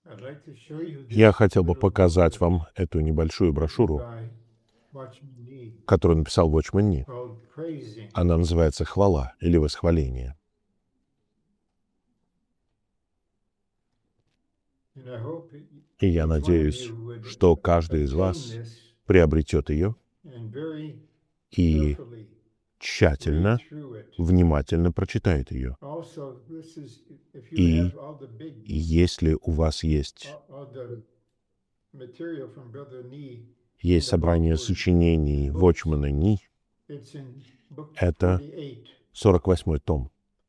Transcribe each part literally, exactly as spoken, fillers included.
Я хотел бы показать вам эту небольшую брошюру, которую написал Watchman Nee. Она называется «Хвала» или «Восхваление». И я надеюсь, что каждый из вас приобретет ее и тщательно, внимательно прочитает ее. И если у вас есть, есть собрание сочинений Watchman Nee, это сорок восьмой том.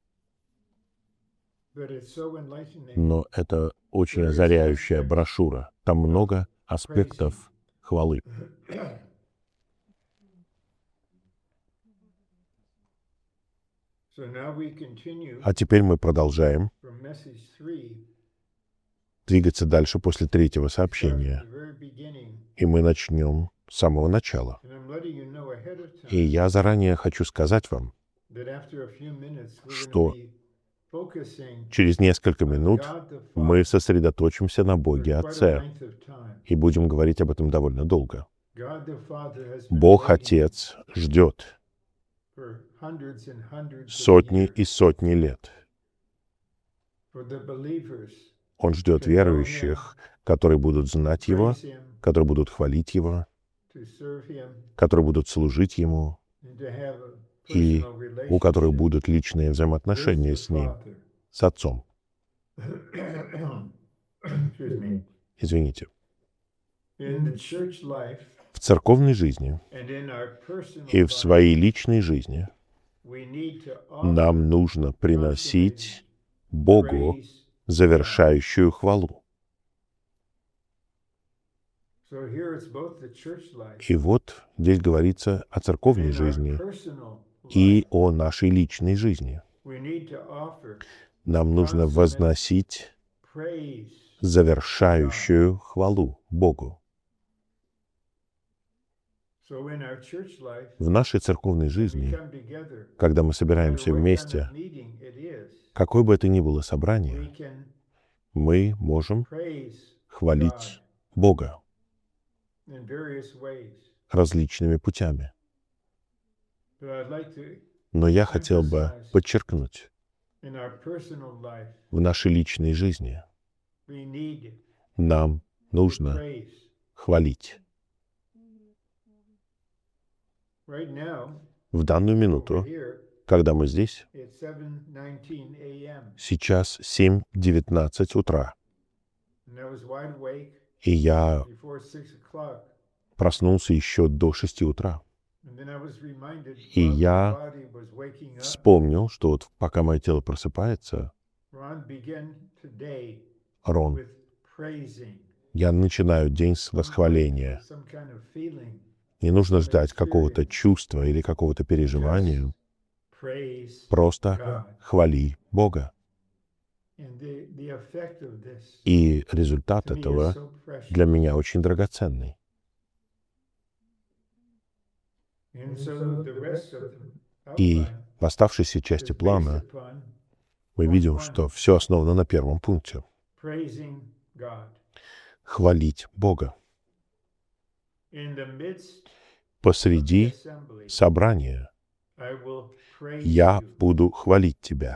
Но это очень озаряющая брошюра. Там много аспектов хвалы. А теперь мы продолжаем двигаться дальше после третьего сообщения. И мы начнем с самого начала. И я заранее хочу сказать вам, что через несколько минут мы сосредоточимся на Боге Отце и будем говорить об этом довольно долго. Бог Отец ждет сотни и сотни лет. Он ждет верующих, которые будут знать Его, которые будут хвалить Его, которые будут служить Ему, и у которых будут личные взаимоотношения с Ним, с Отцом. Извините. В церковной жизни и в своей личной жизни нам нужно приносить Богу завершающую хвалу. И вот здесь говорится о церковной жизни и о нашей личной жизни. Нам нужно возносить завершающую хвалу Богу. В нашей церковной жизни, когда мы собираемся вместе, какое бы это ни было собрание, мы можем хвалить Бога различными путями. Но я хотел бы подчеркнуть, в нашей личной жизни нам нужно хвалить. В данную минуту, когда мы здесь, сейчас семь девятнадцать утра, и я проснулся еще до шести утра. И я вспомнил, что вот пока мое тело просыпается, Рон, я начинаю день с восхваления. Не нужно ждать какого-то чувства или какого-то переживания. Просто хвали Бога. И результат этого для меня очень драгоценный. И в оставшейся части плана мы видим, что все основано на первом пункте. Хвалить Бога. Посреди собрания я буду хвалить Тебя.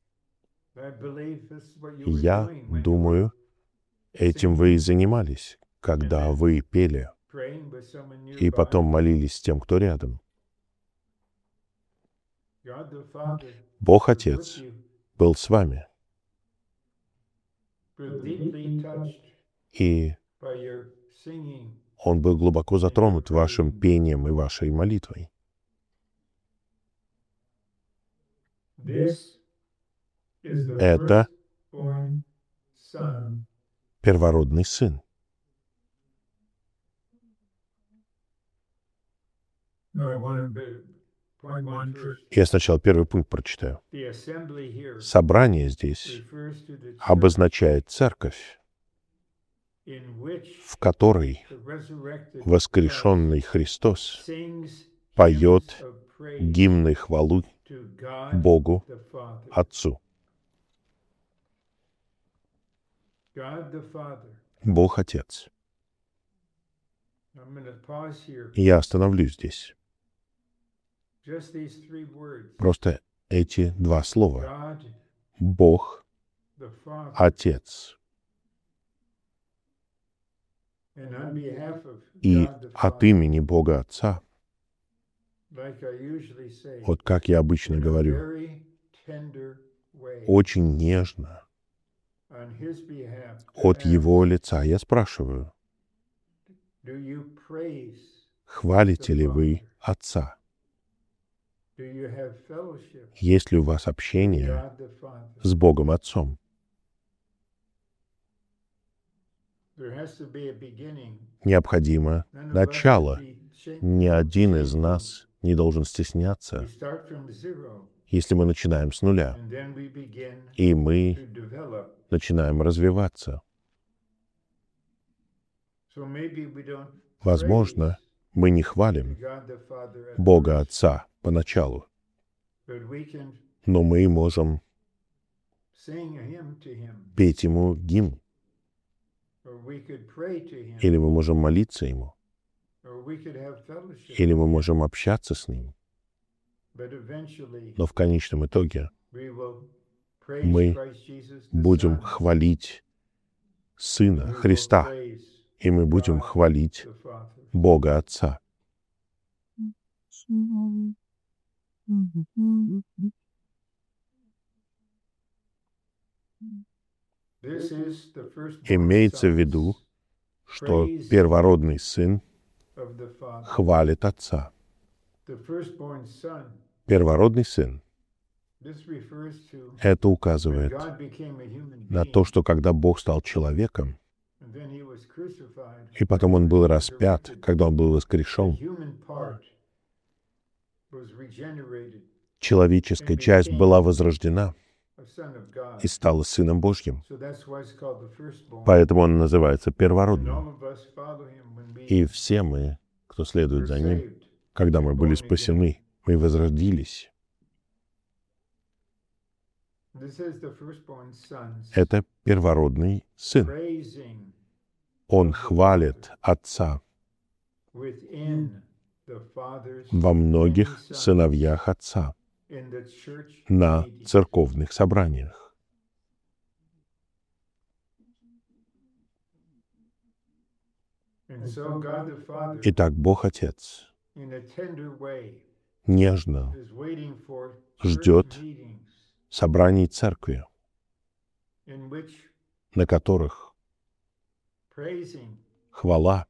Я думаю, этим вы и занимались, когда вы пели, и потом молились с тем, кто рядом. Бог Отец был с вами. И Он был глубоко затронут вашим пением и вашей молитвой. Это первородный сын. Я сначала первый пункт прочитаю. Собрание здесь обозначает церковь, в которой воскрешенный Христос поет гимны хвалы Богу Отцу. Бог Отец. Я остановлюсь здесь. Просто эти два слова. Бог, Отец. И от имени Бога Отца, вот как я обычно говорю, очень нежно, от Его лица я спрашиваю, хвалите ли вы Отца? Есть ли у вас общение с Богом Отцом? Необходимо начало. Ни один из нас не должен стесняться, если мы начинаем с нуля, и мы начинаем развиваться. Возможно, мы не хвалим Бога Отца поначалу, но мы можем петь Ему гимн, или мы можем молиться Ему, или мы можем общаться с Ним. Но в конечном итоге мы будем хвалить Сына Христа, и мы будем хвалить Бога Отца. Имеется в виду, что первородный сын хвалит Отца. Первородный сын. Это указывает на то, что когда Бог стал человеком, и потом Он был распят, когда Он был воскрешен, человеческая часть была возрождена и стала Сыном Божьим. Поэтому Он называется первородным. И все мы, кто следует за Ним, когда мы были спасены, мы возродились. Это первородный сын. Он хвалит Отца во многих сыновьях Отца на церковных собраниях. Итак, Бог Отец нежно ждет собраний церкви, на которых хвала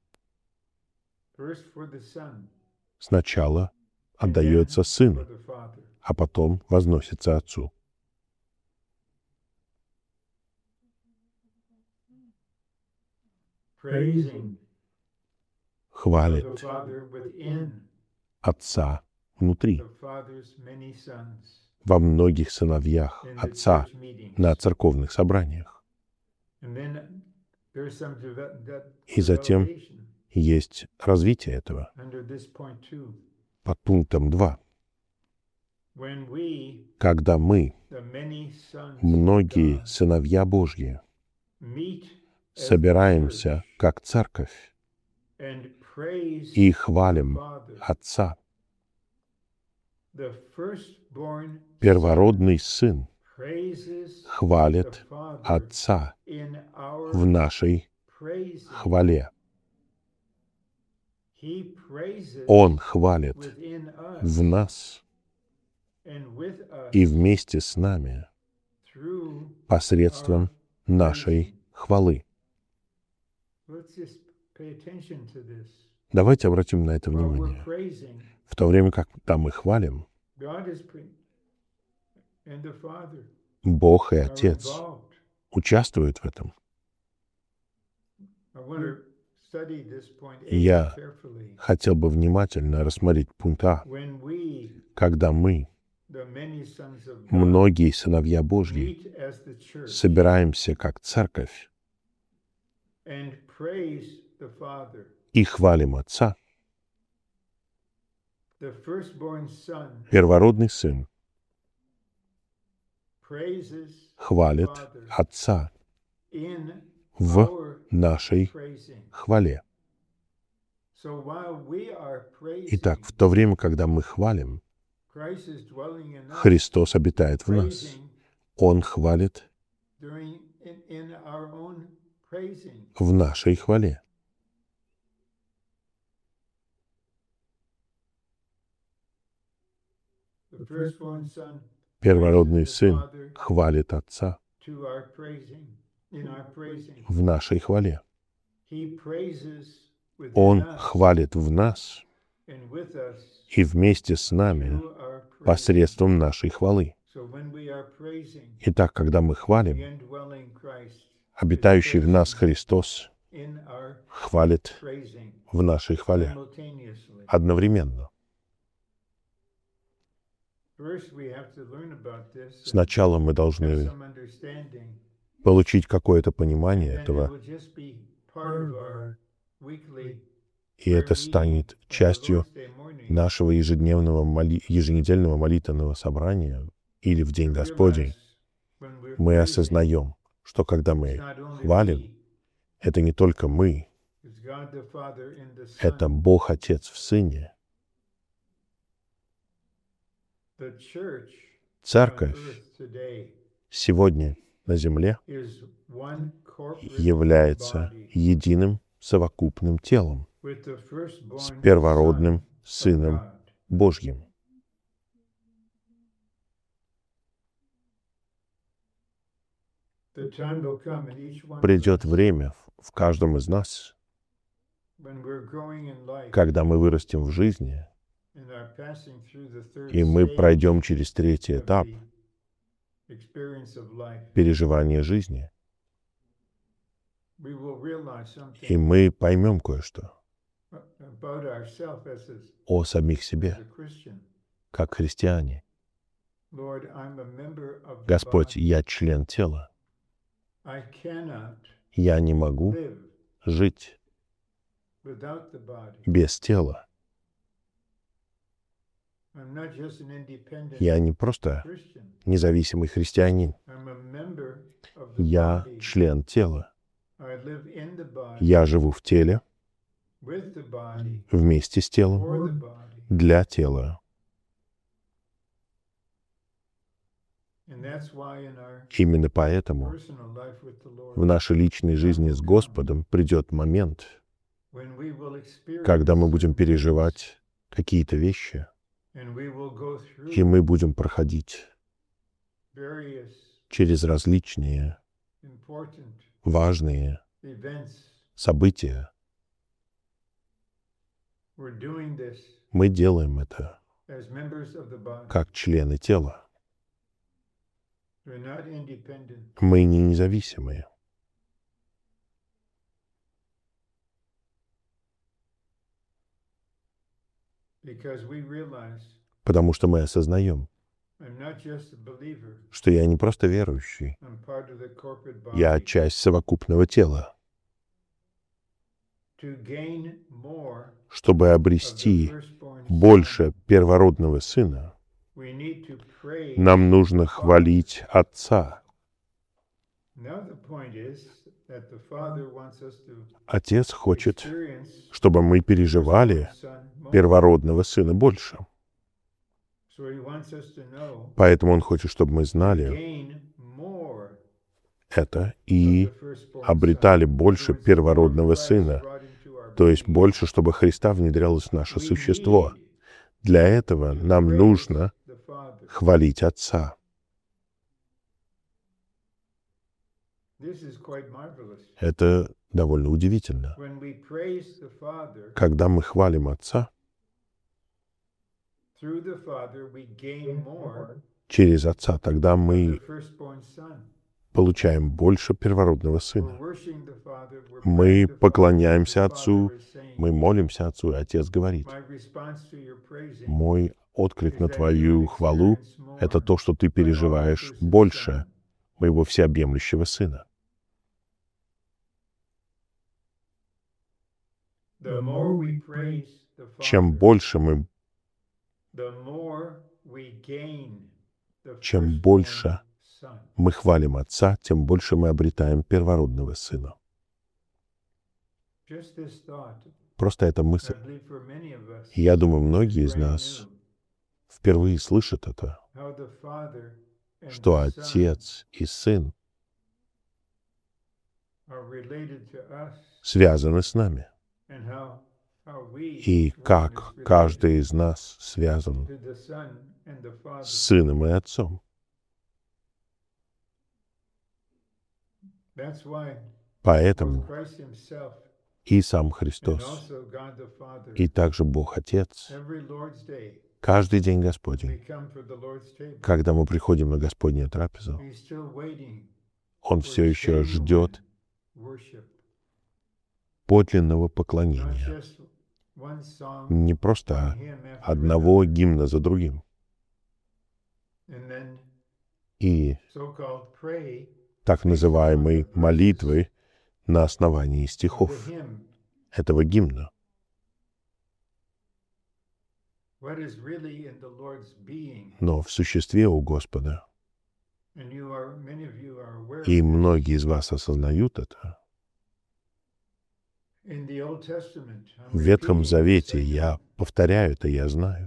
сначала отдается Сыну, а потом возносится Отцу. Хвалит Отца внутри, во многих сыновьях Отца на церковных собраниях. И затем есть развитие этого под пунктом два. Когда мы, многие сыновья Божьи, собираемся как церковь и хвалим Отца, первородный Сын хвалит Отца в нашей хвале. Он хвалит в нас и вместе с нами посредством нашей хвалы. Давайте обратим на это внимание. В то время, когда мы хвалим, Бог и Отец участвуют в этом. Я хотел бы внимательно рассмотреть пункт А. Когда мы, многие сыновья Божьи, собираемся как церковь и хвалим Отца, первородный Сын хвалит Отца в нашей хвале. Итак, в то время, когда мы хвалим, Христос обитает в нас. Он хвалит в нашей хвале. Первородный Сын хвалит Отца в нашей хвале. Он хвалит в нас и вместе с нами посредством нашей хвалы. Итак, когда мы хвалим, обитающий в нас Христос хвалит в нашей хвале одновременно. Сначала мы должны получить какое-то понимание этого, и это станет частью нашего ежедневного моли... еженедельного молитвенного собрания или в День Господень. Мы осознаем, что когда мы хвалим, это не только мы, это Бог Отец в Сыне. Церковь сегодня на земле является единым совокупным телом с первородным Сыном Божьим. Придет время в каждом из нас, когда мы вырастем в жизни, и мы пройдем через третий этап переживания жизни, и мы поймем кое-что о самих себе, как христиане. Господь, я член тела. Я не могу жить без тела. Я не просто независимый христианин. Я член тела. Я живу в теле, вместе с телом, для тела. Именно поэтому в нашей личной жизни с Господом придет момент, когда мы будем переживать какие-то вещи, и мы будем проходить через различные важные события. Мы делаем это как члены тела. Мы не независимые. Потому что мы осознаем, что я не просто верующий, я часть совокупного тела. Чтобы обрести больше первородного Сына, нам нужно хвалить Отца. Отец хочет, чтобы мы переживали первородного Сына больше. Поэтому Он хочет, чтобы мы знали это и обретали больше первородного Сына, то есть больше, чтобы Христа внедрялось в наше существо. Для этого нам нужно хвалить Отца. Это довольно удивительно. Когда мы хвалим Отца, через Отца, тогда мы получаем больше первородного Сына. Мы поклоняемся Отцу, мы молимся Отцу, и Отец говорит: «Мой отклик на Твою хвалу — это то, что Ты переживаешь больше моего всеобъемлющего Сына». Чем больше мы, чем больше мы хвалим Отца, тем больше мы обретаем первородного Сына. Просто эта мысль. И я думаю, многие из нас впервые слышат это, что Отец и Сын связаны с нами. И как каждый из нас связан с Сыном и Отцом. Поэтому и сам Христос, и также Бог Отец, каждый день Господень, когда мы приходим на Господнюю трапезу, Он все еще ждет подлинного поклонения. Не просто одного гимна за другим. И так называемой молитвы на основании стихов этого гимна. Но в существе у Господа, и многие из вас осознают это, в Ветхом Завете, я повторяю это, я знаю,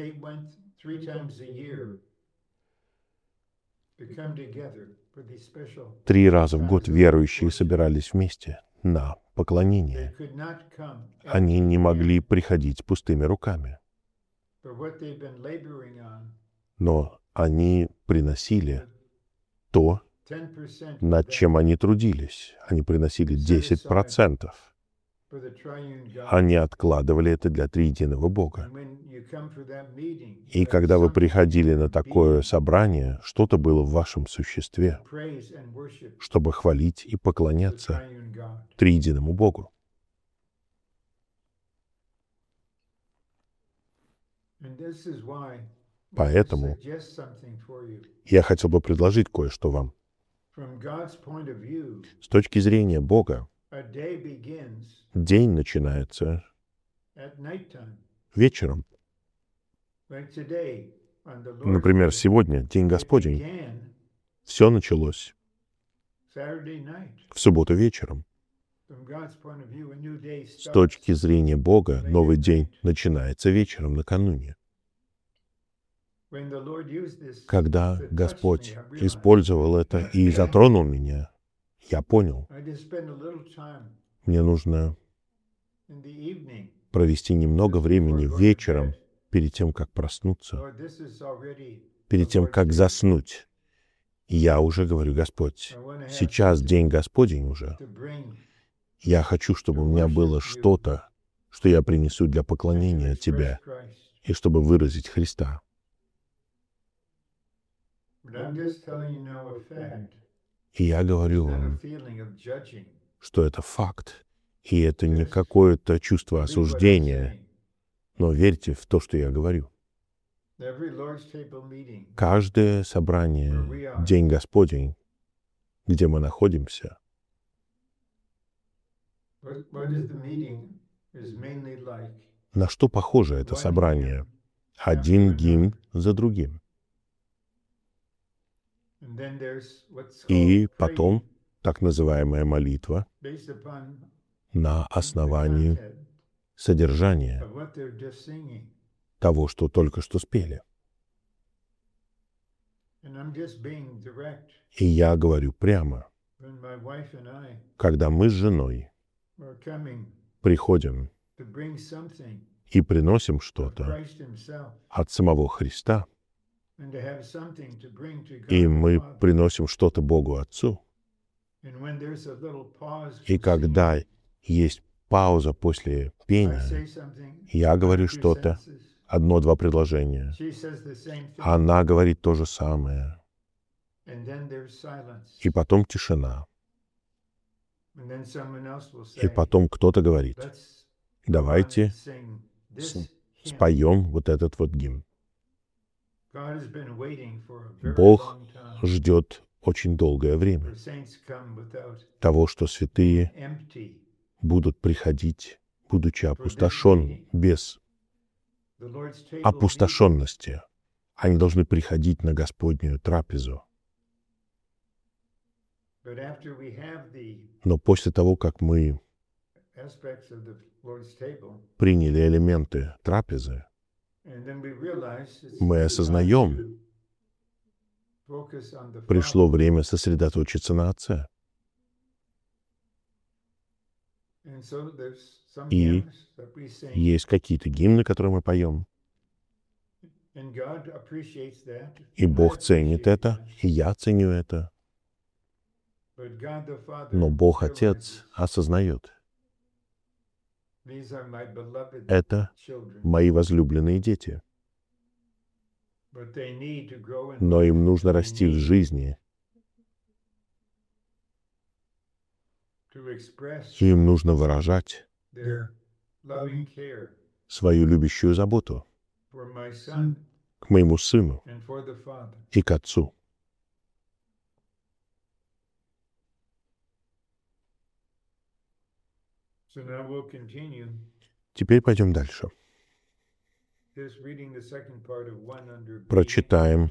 три раза в год верующие собирались вместе на поклонение. Они не могли приходить пустыми руками. Но они приносили то, над чем они трудились. Они приносили десять процентов. Они откладывали это для триединого Бога. И когда вы приходили на такое собрание, что-то было в вашем существе, чтобы хвалить и поклоняться триединому Богу. Поэтому я хотел бы предложить кое-что вам. С точки зрения Бога, день начинается вечером. Например, сегодня, День Господень, все началось в субботу вечером. С точки зрения Бога, новый день начинается вечером накануне. Когда Господь использовал это и затронул меня, я понял, мне нужно провести немного времени вечером перед тем, как проснуться, перед тем, как заснуть. И я уже говорю: Господь, сейчас День Господень уже. Я хочу, чтобы у меня было что-то, что я принесу для поклонения Тебя, и чтобы выразить Христа. И я говорю вам, что это факт, и это не какое-то чувство осуждения, но верьте в то, что я говорю. Каждое собрание, День Господень, где мы находимся, на что похоже это собрание? Один гимн за другим. И потом так называемая молитва на основании содержания того, что только что спели. И я говорю прямо, когда мы с женой приходим и приносим что-то от самого Христа, и мы приносим что-то Богу Отцу, и когда есть пауза после пения, я говорю что-то, одно-два предложения, она говорит то же самое, и потом тишина, и потом кто-то говорит: давайте споем вот этот вот гимн. Бог ждет очень долгое время того, что святые будут приходить, будучи опустошен, без опустошенности. Они должны приходить на Господнюю трапезу. Но после того, как мы приняли элементы трапезы, мы осознаем, пришло время сосредоточиться на Отце. И есть какие-то гимны, которые мы поем. И Бог ценит это, и я ценю это. Но Бог Отец осознает, это мои возлюбленные дети. Но им нужно расти в жизни. Им нужно выражать свою любящую заботу к моему сыну и к отцу. Теперь пойдем дальше. Прочитаем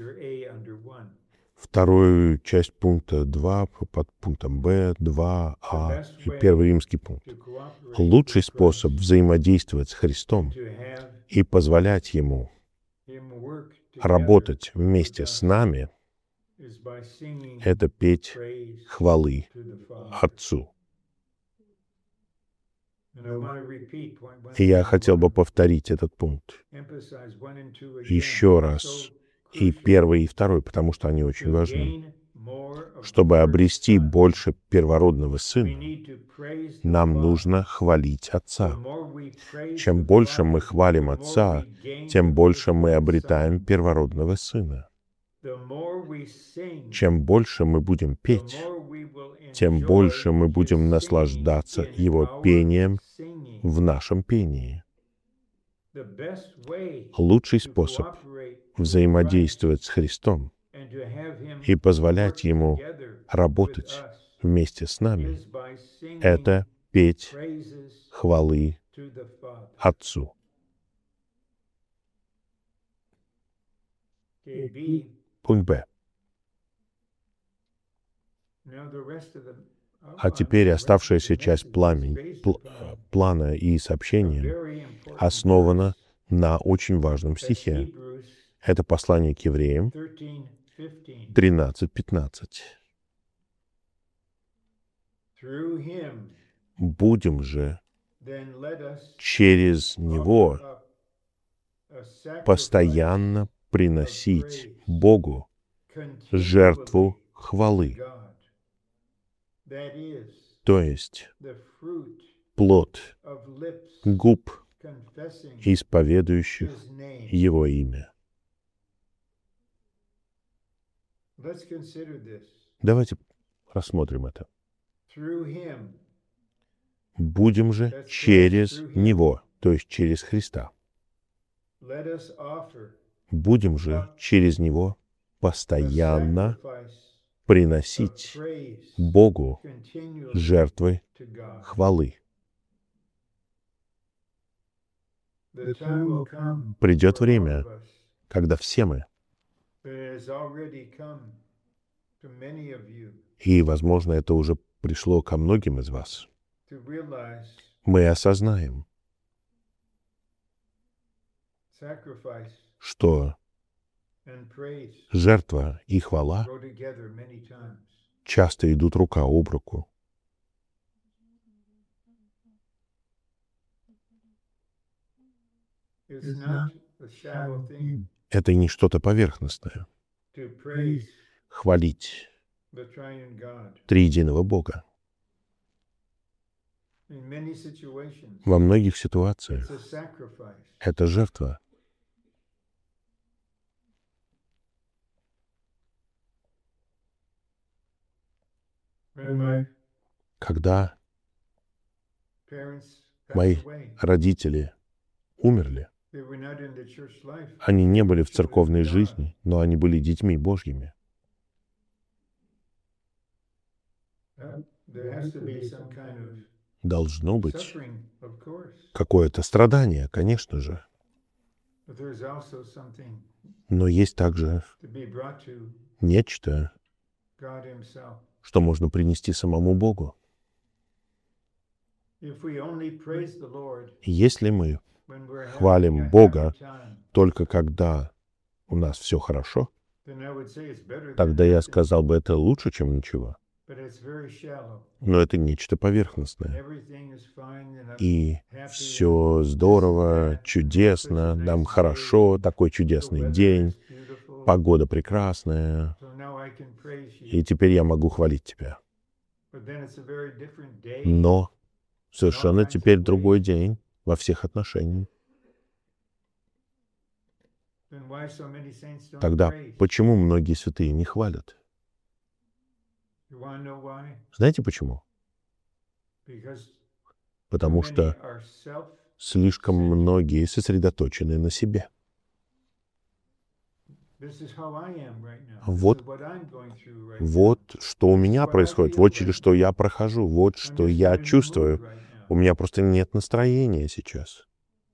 вторую часть пункта два под пунктом Б, два А и первый римский пункт. Лучший способ взаимодействовать с Христом и позволять Ему работать вместе с нами — это петь хвалы Отцу. И я хотел бы повторить этот пункт еще раз, и первый, и второй, потому что они очень важны. Чтобы обрести больше первородного Сына, нам нужно хвалить Отца. Чем больше мы хвалим Отца, тем больше мы обретаем первородного Сына. Чем больше мы будем петь, тем больше мы будем наслаждаться Его пением в нашем пении. Лучший способ взаимодействовать с Христом и позволять Ему работать вместе с нами — это петь хвалы Отцу. Пункт Б. А теперь оставшаяся часть пламень, пл, плана и сообщения основана на очень важном стихе. Это послание к евреям тринадцать пятнадцать. «Будем же через Него постоянно приносить Богу жертву хвалы». То есть плод губ, исповедующих Его имя. Давайте рассмотрим это. Будем же через Него, то есть через Христа. Будем же через Него постоянно приносить Богу жертвы хвалы. Придет время, когда все мы, и, возможно, это уже пришло ко многим из вас, мы осознаем, что жертва и хвала часто идут рука об руку. Это не что-то поверхностное. Хвалить триединого Бога. Во многих ситуациях это жертва. Когда мои родители умерли, они не были в церковной жизни, но они были детьми Божьими. Должно быть какое-то страдание, конечно же. Но есть также нечто, что можно принести самому Богу. Если мы хвалим Бога только когда у нас все хорошо, тогда я сказал бы, это лучше, чем ничего. Но это нечто поверхностное. И все здорово, чудесно, нам хорошо, такой чудесный день, погода прекрасная, и теперь я могу хвалить Тебя. Но совершенно теперь другой день во всех отношениях. Тогда почему многие святые не хвалят? Знаете почему? Потому что слишком многие сосредоточены на себе. Вот, вот что у меня происходит, вот через что я прохожу, вот что я чувствую. У меня просто нет настроения сейчас.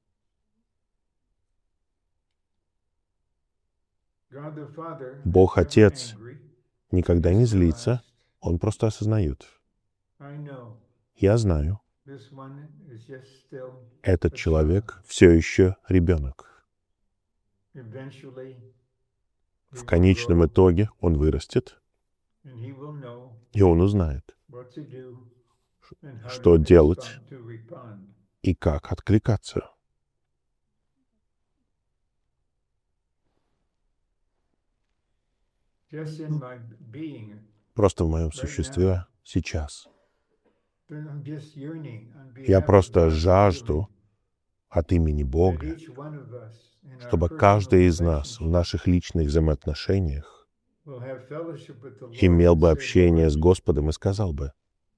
Бог Отец никогда не злится, Он просто осознает. Я знаю, этот человек все еще ребенок. В конечном итоге он вырастет, и он узнает, что делать и как откликаться. Просто в моем существе сейчас. Я просто жажду от имени Бога, чтобы каждый из нас в наших личных взаимоотношениях имел бы общение с Господом и сказал бы: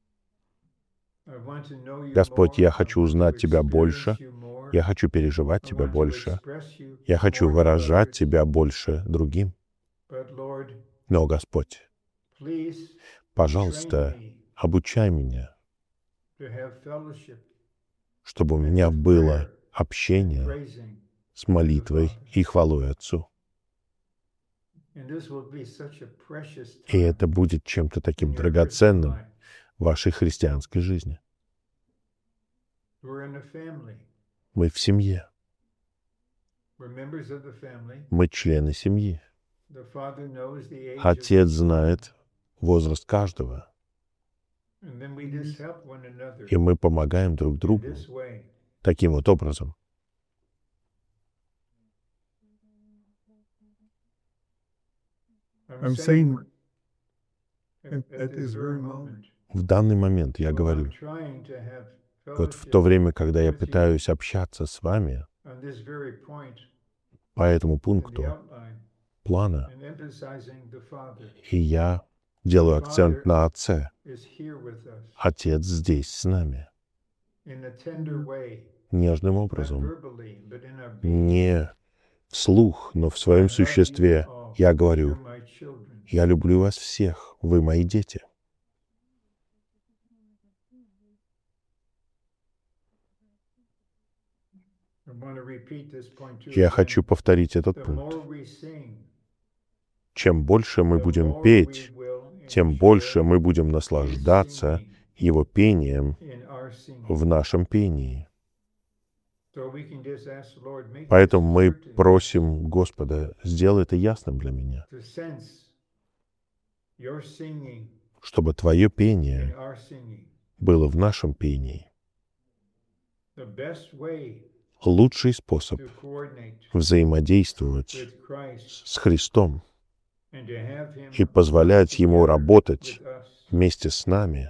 «Господь, я хочу узнать Тебя больше, я хочу переживать Тебя больше, я хочу выражать Тебя больше другим. Но, Господь, пожалуйста, обучай меня, чтобы у меня было общение с молитвой и хвалой Отцу». И это будет чем-то таким драгоценным в вашей христианской жизни. Мы в семье. Мы члены семьи. Отец знает возраст каждого. И мы помогаем друг другу таким вот образом. В данный момент я говорю, вот в то время, когда я пытаюсь общаться с вами по этому пункту плана, и я делаю акцент на Отце. Отец здесь с нами. Нежным образом. Не вслух, но в своем существе я говорю: «Я люблю вас всех, вы мои дети». Я хочу повторить этот пункт. Чем больше мы будем петь, тем больше мы будем наслаждаться Его пением в нашем пении. Поэтому мы просим Господа: сделай это ясным для меня, чтобы Твое пение было в нашем пении. Лучший способ взаимодействовать с Христом и позволять Ему работать вместе с нами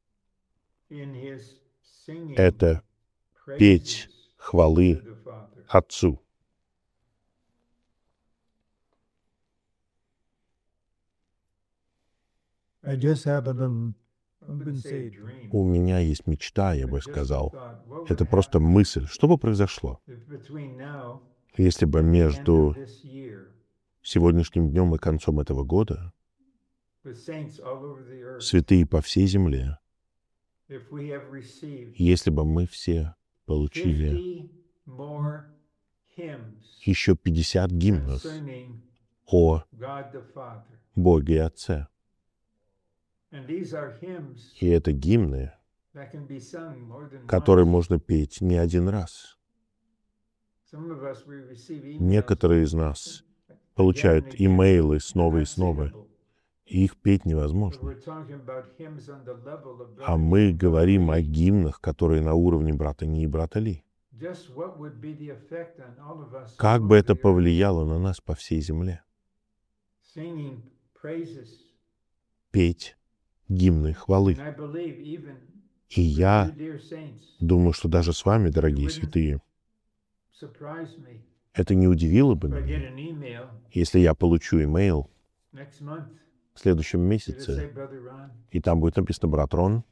— это петь хвалы Отцу. У меня есть мечта, я бы сказал. Это просто мысль. Что бы произошло, если бы между сегодняшним днем и концом этого года святые по всей земле, если бы мы все получили еще пятьдесят гимнов о Боге Отце. И это гимны, который можно петь не один раз. Некоторые из нас получают имейлы снова и снова, и их петь невозможно. А мы говорим о гимнах, которые на уровне брата Ни и брата Ли. Как бы это повлияло на нас по всей земле? Петь гимны хвалы. И я думаю, что даже с вами, дорогие святые, это не удивило бы меня, если я получу имейл в следующем месяце, и там будет написано: «Брат Рон,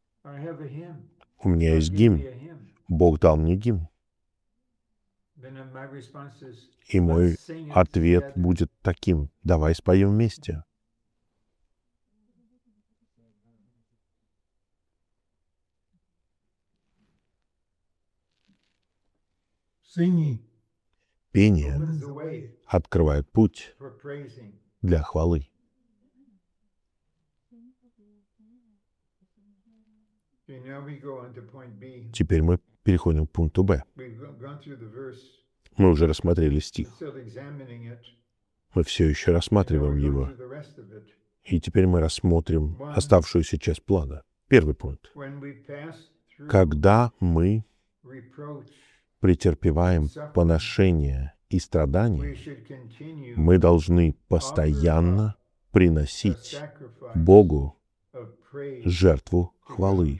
у меня есть гимн, Бог дал мне гимн». И мой ответ будет таким: давай споем вместе. Пение открывает путь для хвалы. Теперь мы переходим к пункту Б. Мы уже рассмотрели стих. Мы все еще рассматриваем его. И теперь мы рассмотрим оставшуюся часть плана. Первый пункт. Когда мы претерпеваем поношение и страдания, мы должны постоянно приносить Богу жертву хвалы.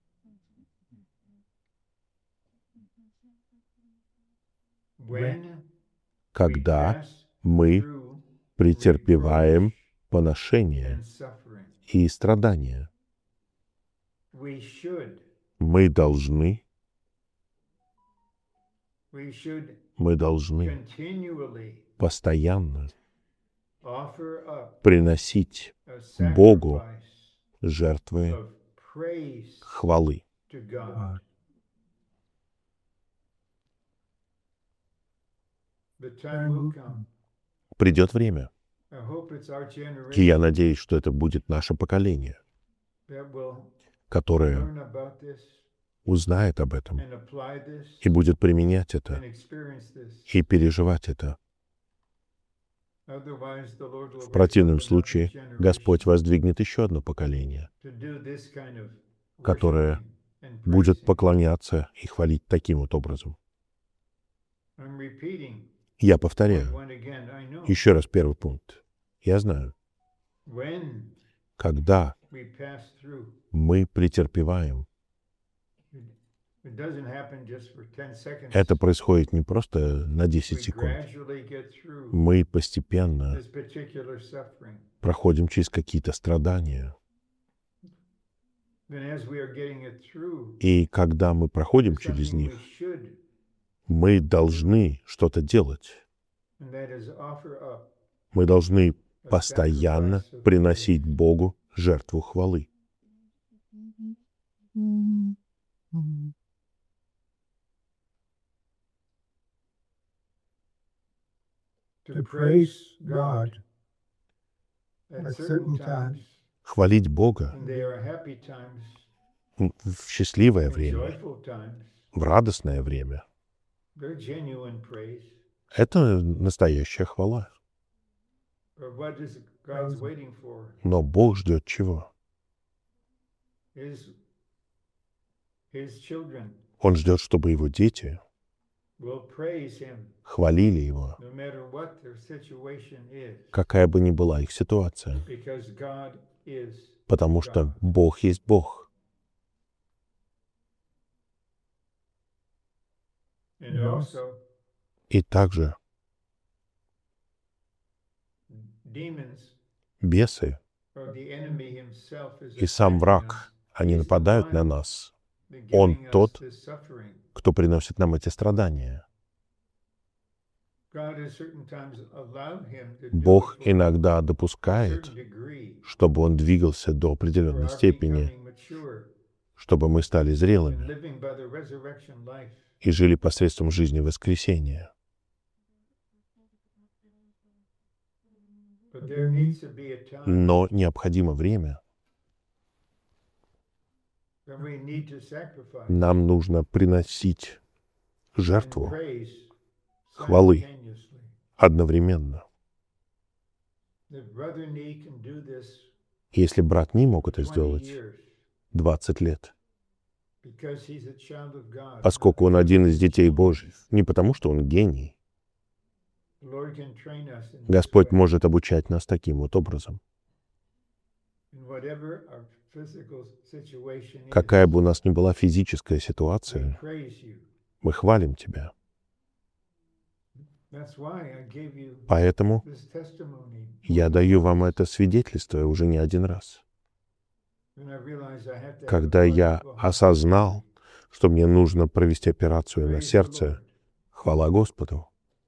Когда мы претерпеваем поношение и страдания, мы должны, мы должны постоянно приносить Богу жертвы хвалы. Придет время, и я надеюсь, что это будет наше поколение, которое узнает об этом и будет применять это и переживать это. В противном случае Господь воздвигнет еще одно поколение, которое будет поклоняться и хвалить таким вот образом. Я повторяю еще раз первый пункт. Я знаю, когда мы претерпеваем, это происходит не просто на десять секунд. Мы постепенно проходим через какие-то страдания. И когда мы проходим через них, мы должны что-то делать. Мы должны постоянно приносить Богу жертву хвалы. Хвалить Бога в счастливое время, в радостное время. Это настоящая хвала. Но Бог ждет чего? Он ждет, чтобы его дети хвалили Его, какая бы ни была их ситуация, потому что Бог есть Бог. И также бесы и сам враг, они нападают на нас. Он тот, кто приносит нам эти страдания. Бог иногда допускает, чтобы Он двигался до определенной степени, чтобы мы стали зрелыми и жили посредством жизни воскресения. Но необходимо время, Нам нужно приносить жертву хвалы одновременно. Если брат не мог это сделать двадцать лет, поскольку он один из детей Божьих, не потому что он гений, Господь может обучать нас таким вот образом. Какая бы у нас ни была физическая ситуация, мы хвалим Тебя. Поэтому я даю вам это свидетельство уже не один раз. Когда я осознал, что мне нужно провести операцию на сердце, хвала Господу.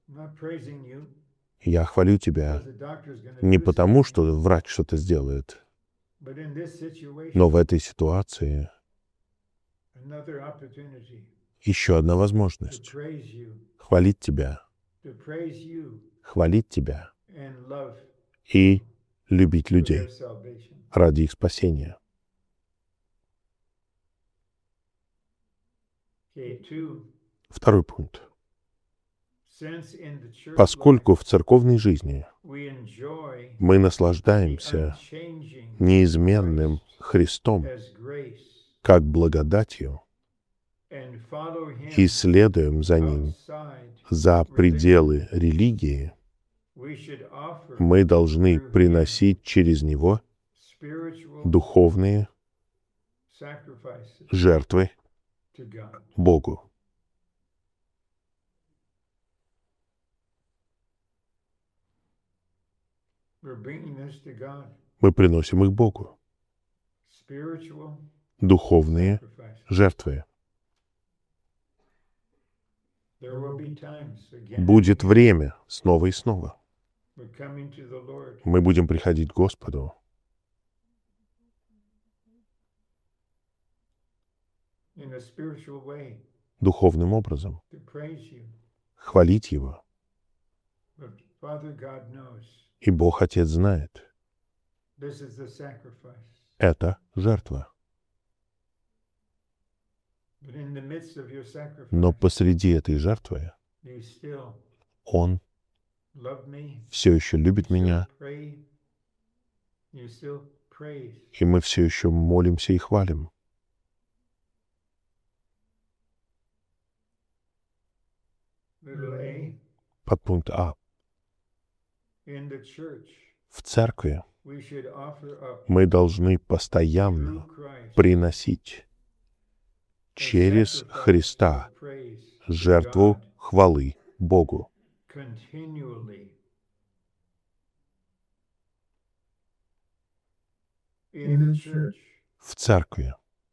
Я хвалю Тебя не потому, что врач что-то сделает, но в этой ситуации еще одна возможность хвалить Тебя, хвалить Тебя и любить людей ради их спасения. Второй пункт. Поскольку в церковной жизни мы наслаждаемся неизменным Христом как благодатью и следуем за Ним за пределы религии, мы должны приносить через Него духовные жертвы Богу. Мы приносим их Богу. Духовные жертвы. Будет время снова и снова. Мы будем приходить к Господу. Духовным образом. Хвалить Его. И Бог Отец знает. Это жертва. Но посреди этой жертвы Он все еще любит меня, и мы все еще молимся и хвалим. Подпункт А. В церкви мы должны постоянно приносить через Христа жертву хвалы Богу. В церкви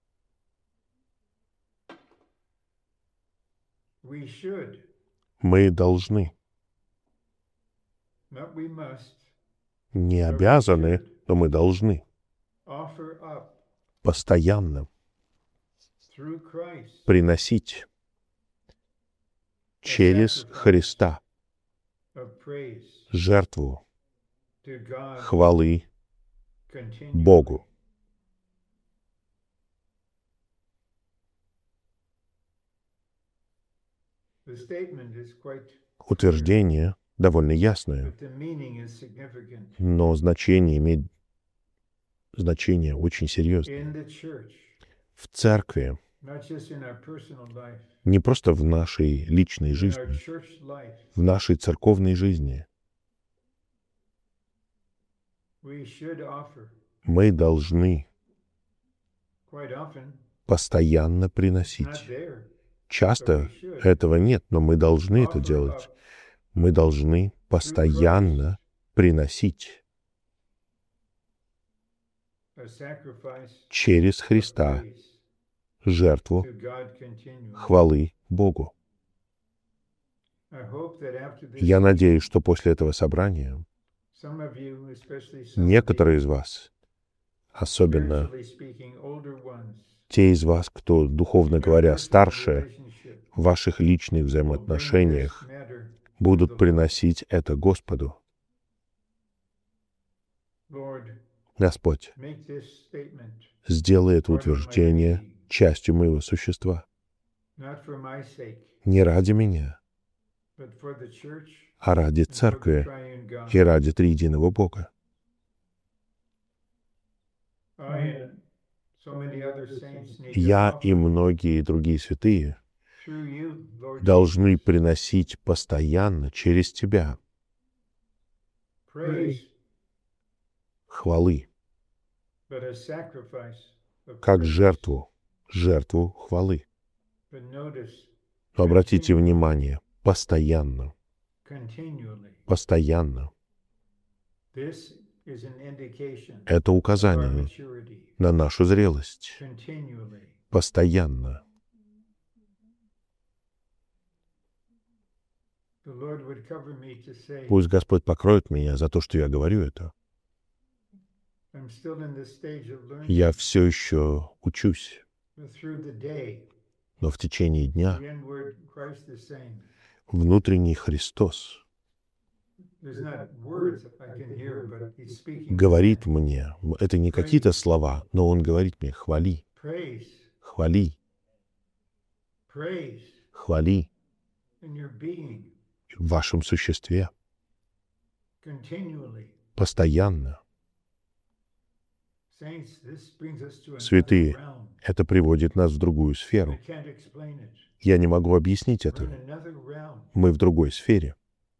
мы должны, не обязаны, но мы должны постоянно приносить через Христа жертву хвалы Богу. Утверждение довольно ясное, но значение имеет значение очень серьезное. В церкви, не просто в нашей личной жизни, в нашей церковной жизни, мы должны постоянно приносить. Часто этого нет, но мы должны это делать. Мы должны постоянно приносить через Христа жертву хвалы Богу. Я надеюсь, что после этого собрания некоторые из вас, особенно те из вас, кто, духовно говоря, старше, в ваших личных взаимоотношениях будут приносить это Господу. Господь, сделай это утверждение частью моего существа. Не ради меня, а ради Церкви и ради Триединого Бога. Я и многие другие святые должны приносить постоянно через Тебя хвалы, как жертву, жертву хвалы. Но обратите внимание, постоянно, постоянно. Это указание на нашу зрелость. Постоянно. Пусть Господь покроет меня за то, что я говорю это. Я все еще учусь, но в течение дня внутренний Христос говорит мне, это не какие-то слова, но Он говорит мне: хвали, хвали, хвали в вашем существе, постоянно. Святые, это приводит нас в другую сферу. Я не могу объяснить это. Мы в другой сфере.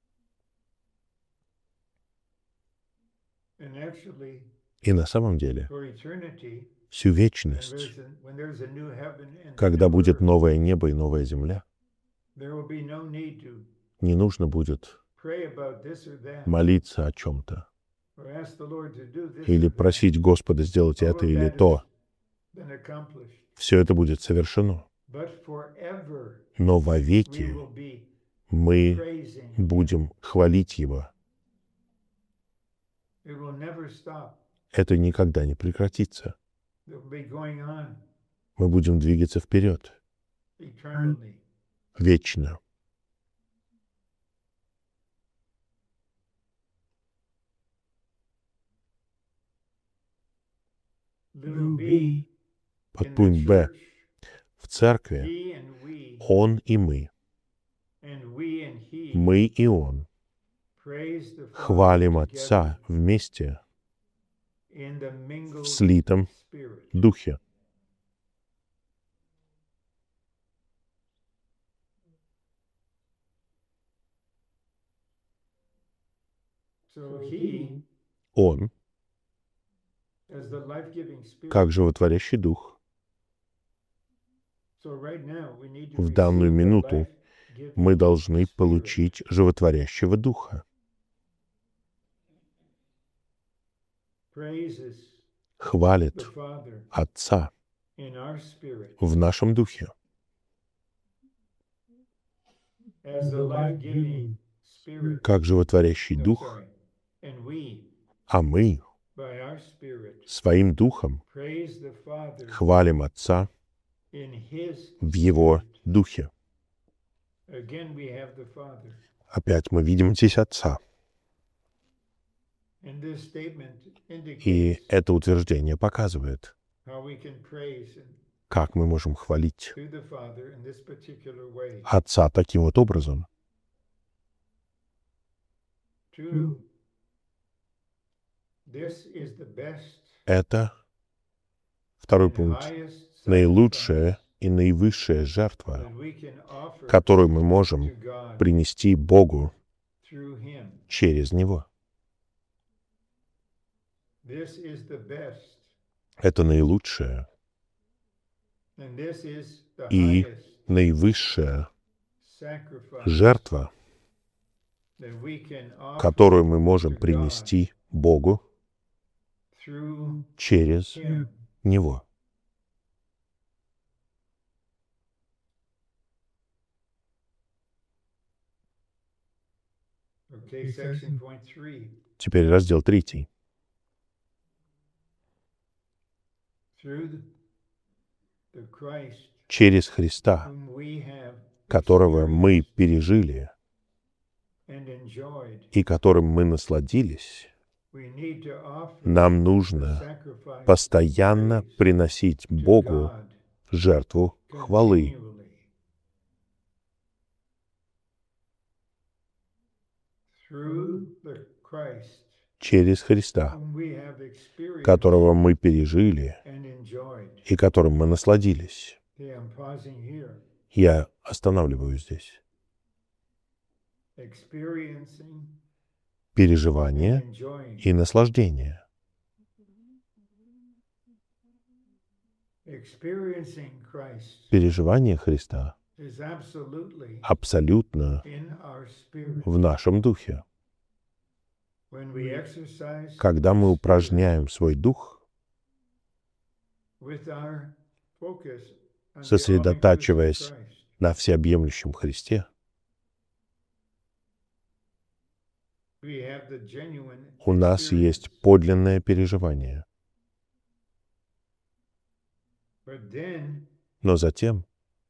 И на самом деле, всю вечность, когда будет новое небо и новая земля, не нужно будет молиться о чем-то или просить Господа сделать это или то. Все это будет совершено. Но вовеки мы будем хвалить Его. Это никогда не прекратится. Мы будем двигаться вперед. Вечно. Подпункт Б. В церкви Он и мы, мы и Он, хвалим Отца вместе в слитом Духе. Он, как животворящий Дух, в данную минуту мы должны получить животворящего Духа. Хвалит Отца в нашем Духе. Как животворящий Дух, а мы своим Духом хвалим Отца в Его Духе. Опять мы видим здесь Отца. И это утверждение показывает, как мы можем хвалить Отца таким вот образом. Это, второй пункт, наилучшая и наивысшая жертва, которую мы можем принести Богу через Него. Это наилучшая и наивысшая жертва, которую мы можем принести Богу через Него. Теперь раздел третий. Через Христа, которого мы пережили и которым мы насладились, нам нужно постоянно приносить Богу жертву хвалы. Через Христа, которого мы пережили и которым мы насладились. Я останавливаюсь здесь. Переживание и наслаждение. Переживание Христа абсолютно в нашем духе. Когда мы упражняем свой дух, сосредотачиваясь на всеобъемлющем Христе, у нас есть подлинное переживание. Но затем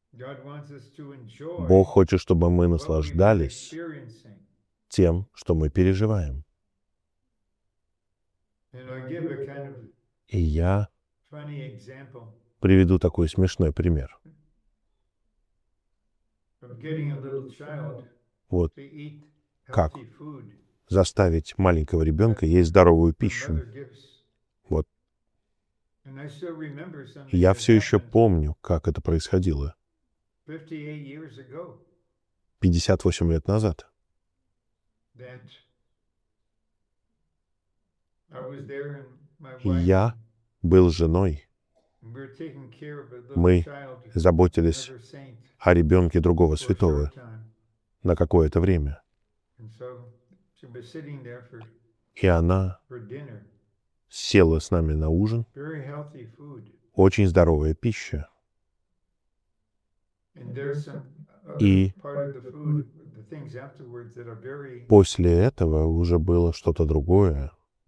Бог хочет, чтобы мы наслаждались тем, что мы переживаем. И я приведу такой смешной пример. Вот как заставить маленького ребенка есть здоровую пищу. Вот. Я все еще помню, как это происходило. пятьдесят восемь лет назад. Я был женой. Мы заботились о ребенке другого святого на какое-то время. И она села с нами на ужин. Очень здоровая пища. И после этого уже было что-то другое.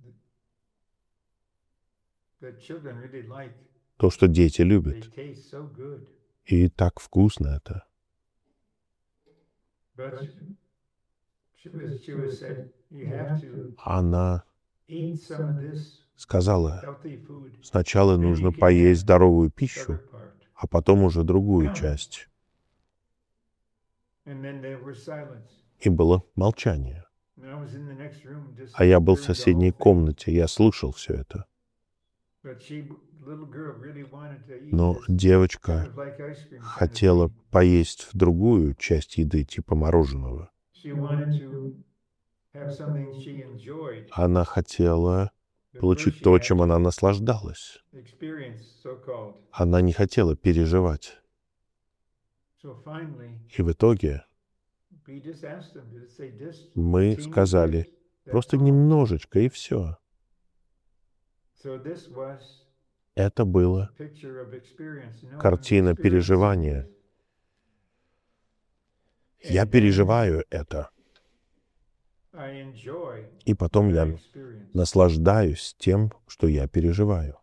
То, что дети любят. И так вкусно это. Она сказала, сначала нужно поесть здоровую пищу, а потом уже другую часть. И было молчание. А я был в соседней комнате, я слышал все это. Но девочка хотела поесть в другую часть еды, типа мороженого. Она хотела получить то, чем она наслаждалась. Она не хотела переживать. И в итоге мы сказали, просто немножечко, и все. Это была картина переживания. Я переживаю это. И потом я наслаждаюсь тем, что я переживаю.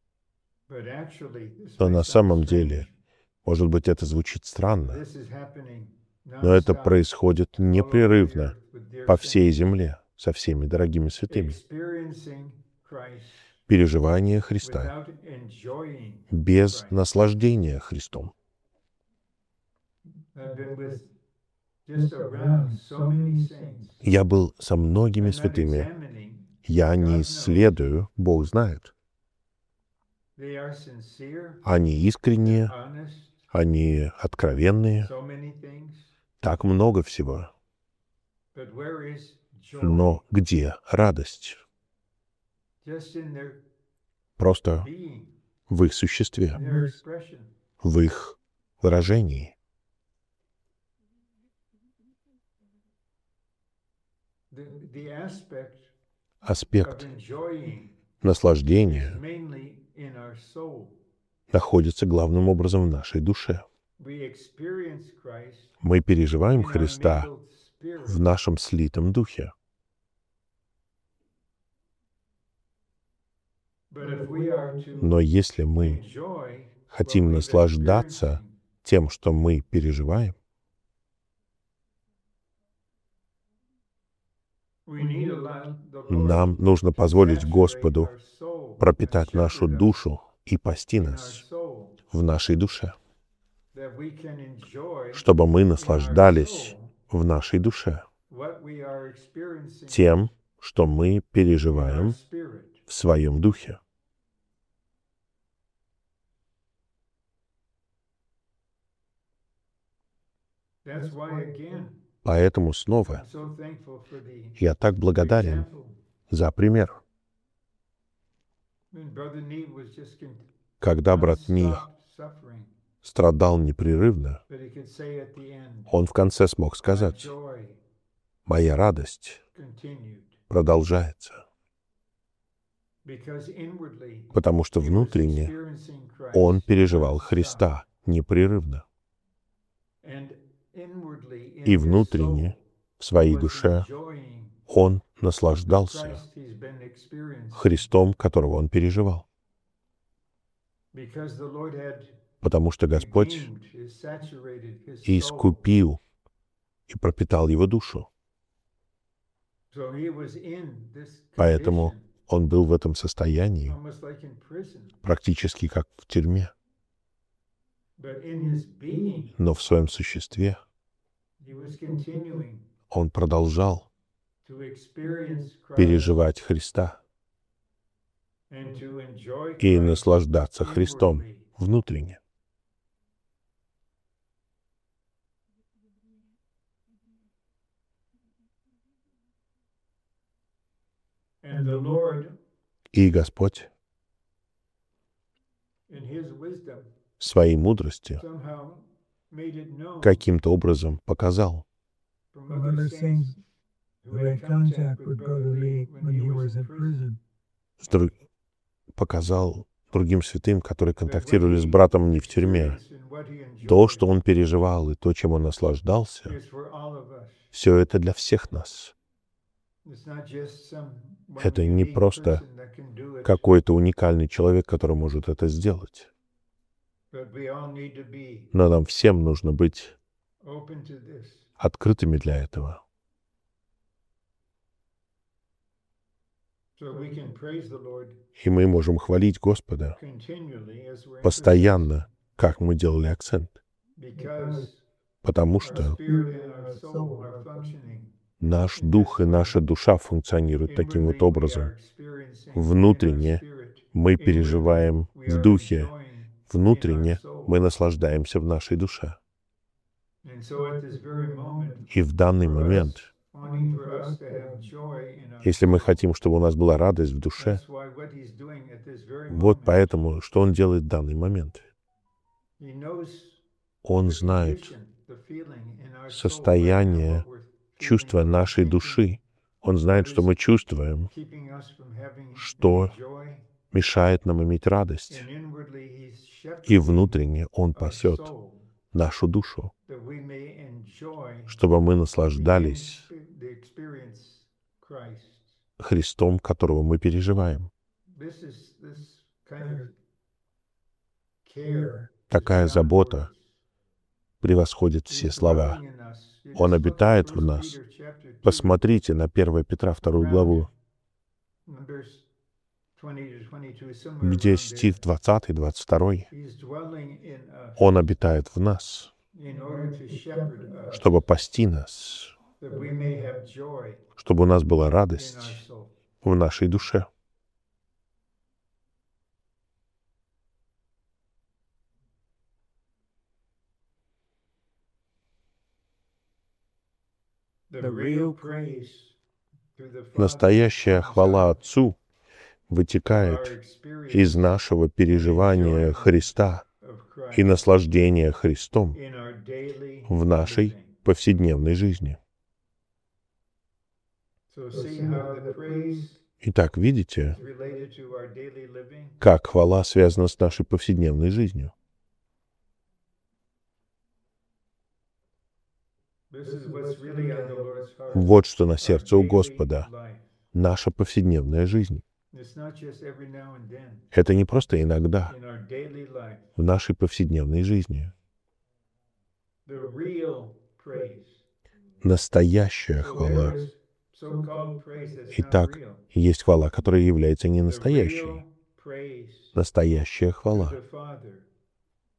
Но на самом деле, может быть, это звучит странно, но это происходит непрерывно по всей земле со всеми дорогими святыми. Переживание Христа без наслаждения Христом. Я был со многими святыми. Я не исследую, Бог знает. Они искренние, они откровенные. Так много всего. Но где радость? Просто в их существе, в их выражении. Аспект наслаждения находится главным образом в нашей душе. Мы переживаем Христа в нашем слитом духе. Но если мы хотим наслаждаться тем, что мы переживаем, нам нужно позволить Господу пропитать нашу душу и пасти нас в нашей душе, чтобы мы наслаждались в нашей душе тем, что мы переживаем в своем духе. Поэтому снова я так благодарен за пример. Когда брат Ни страдал непрерывно, он в конце смог сказать: «Моя радость продолжается», потому что внутренне он переживал Христа непрерывно. И внутренне, в своей душе, он наслаждался Христом, которого он переживал. Потому что Господь искупил и пропитал его душу. Поэтому он был в этом состоянии, практически как в тюрьме. Но в своем существе он продолжал переживать Христа и наслаждаться Христом внутренне. И Господь в своей мудрости каким-то образом показал, показал другим святым, которые контактировали с братом не в тюрьме, то, что он переживал и то, чем он наслаждался, все это для всех нас. Это не просто какой-то уникальный человек, который может это сделать. Но нам всем нужно быть открытыми для этого. И мы можем хвалить Господа постоянно, как мы делали акцент. Потому что наш дух и наша душа функционируют таким вот образом. Внутренне мы переживаем в духе, внутренне мы наслаждаемся в нашей душе. И в данный момент, если мы хотим, чтобы у нас была радость в душе, вот поэтому, что Он делает в данный момент. Он знает состояние, чувства нашей души. Он знает, что мы чувствуем, что мешает нам иметь радость. И внутренне Он пасет нашу душу, чтобы мы наслаждались Христом, которого мы переживаем. Такая забота превосходит все слова. Он обитает в нас. Посмотрите на первое Петра, вторую главу, где стих двадцатый двадцать второй. Он обитает в нас, чтобы пасти нас, чтобы у нас была радость в нашей душе. Настоящая хвала Отцу вытекает из нашего переживания Христа и наслаждения Христом в нашей повседневной жизни. Итак, видите, как хвала связана с нашей повседневной жизнью. Вот что на сердце у Господа — наша повседневная жизнь. Это не просто иногда, в нашей повседневной жизни. Настоящая хвала. Итак, есть хвала, которая является не настоящей. Настоящая хвала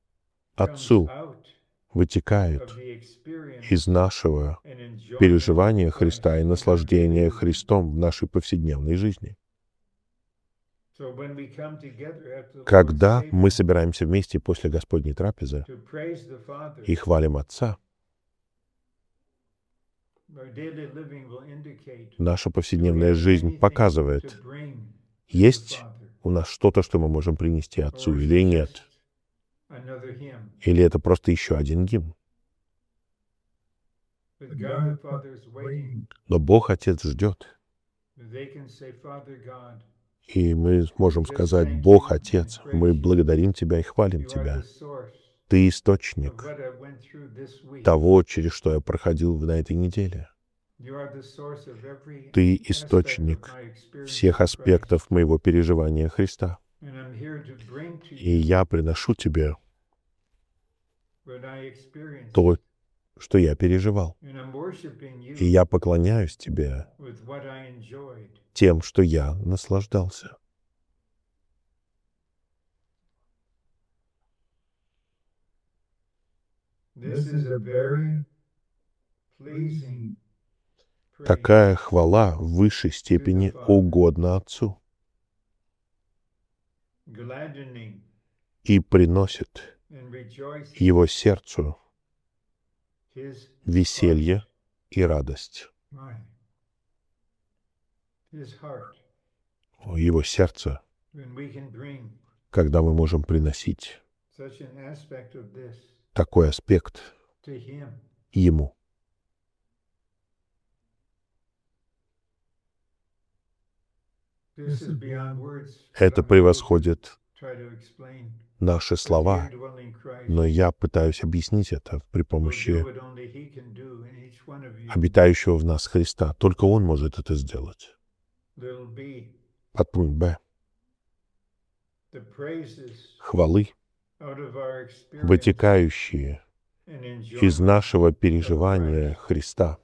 Отцу вытекает из нашего переживания Христа и наслаждения Христом в нашей повседневной жизни. Когда мы собираемся вместе после Господней трапезы и хвалим Отца, наша повседневная жизнь показывает, есть у нас что-то, что мы можем принести Отцу или нет. Или это просто еще один гимн. Но Бог Отец ждет. И мы можем сказать: Бог Отец, мы благодарим Тебя и хвалим Тебя. Ты источник того, через что я проходил на этой неделе. Ты источник всех аспектов моего переживания Христа. И я приношу Тебе то, что я переживал. И я поклоняюсь Тебе тем, что я наслаждался. Такая хвала в высшей степени угодна Отцу и приносит Его сердцу веселье и радость. Его сердце, когда мы можем приносить такой аспект Ему. Это превосходит наши слова, но я пытаюсь объяснить это при помощи обитающего в нас Христа. Только Он может это сделать. Подпункт Б. Хвалы, вытекающие из нашего переживания Христа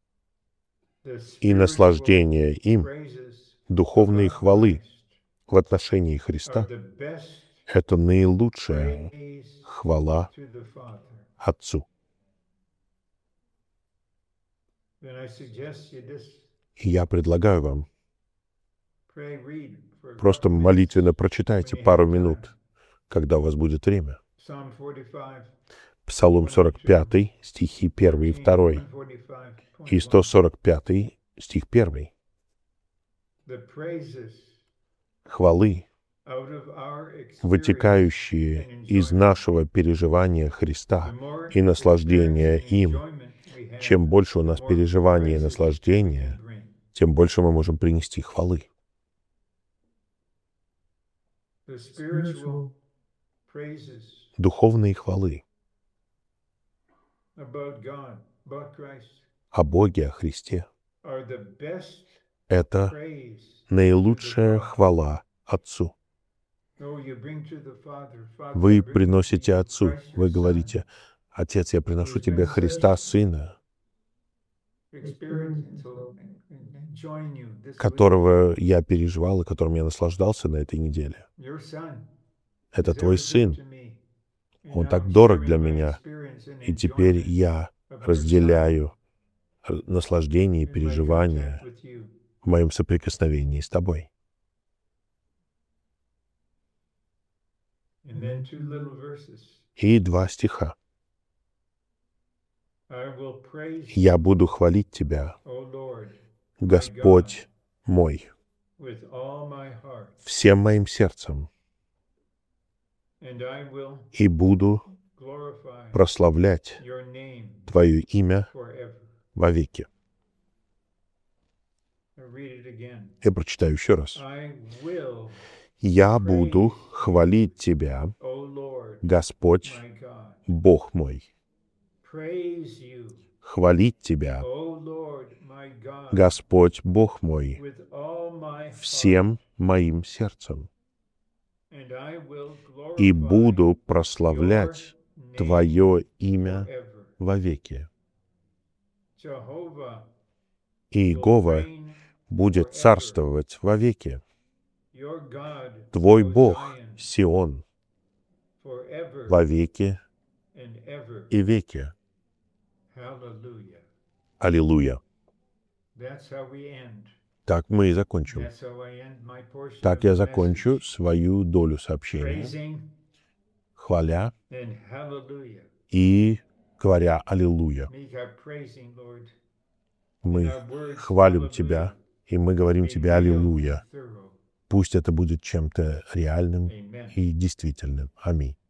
и наслаждения им, духовные хвалы в отношении Христа, это наилучшая хвала Отцу. И я предлагаю вам, просто молитвенно прочитайте пару минут, когда у вас будет время. Псалом сорок пятый, стихи первый и второй, и сто сорок пятый, стих первый. Хвалы, вытекающие из нашего переживания Христа и наслаждения им. Чем больше у нас переживания и наслаждения, тем больше мы можем принести хвалы. Духовные хвалы о Боге, о Христе — это наилучшая хвала Отцу. Вы приносите Отцу, вы говорите: Отец, я приношу Тебе Христа, Сына, которого я переживал и которым я наслаждался на этой неделе. Это Твой Сын. Он так дорог для меня. И теперь я разделяю наслаждение и переживания в моем соприкосновении с Тобой. И два стиха. «Я буду хвалить Тебя, Господь мой, всем моим сердцем, и буду прославлять Твое имя вовеки». Я прочитаю еще раз. «Я буду хвалить Тебя, Господь, Бог мой, хвалить Тебя, Господь, Бог мой, всем моим сердцем, и буду прославлять Твое имя вовеки». И Иегова будет царствовать вовеки. Твой Бог, Сион, вовеки и веки. Аллилуйя. Так мы и закончим. Так я закончу свою долю сообщения, хваля и говоря «Аллилуйя». Мы хвалим Тебя, и мы говорим Тебе «Аллилуйя». Пусть это будет чем-то реальным и действительным. Аминь.